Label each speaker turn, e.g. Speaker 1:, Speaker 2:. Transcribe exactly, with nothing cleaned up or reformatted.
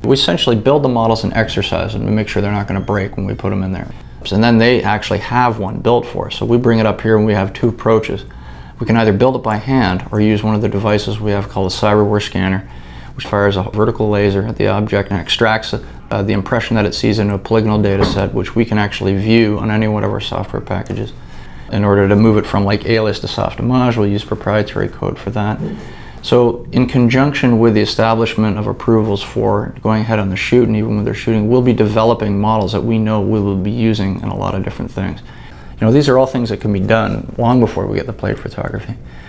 Speaker 1: We essentially build the models and exercise them to make sure they're not going to break when we put them in there. And then they actually have one built for us. So we bring it up here and we have two approaches. We can either build it by hand or use one of the devices we have called a Cyberware scanner, which fires a vertical laser at the object and extracts uh, the impression that it sees into a polygonal data set, which we can actually view on any one of our software packages. In order to move it from like Alias to Softimage, we'll use proprietary code for that. So in conjunction with the establishment of approvals for going ahead on the shoot, and even when they're shooting, we'll be developing models that we know we will be using in a lot of different things. You know, these are all things that can be done long before we get the plate photography.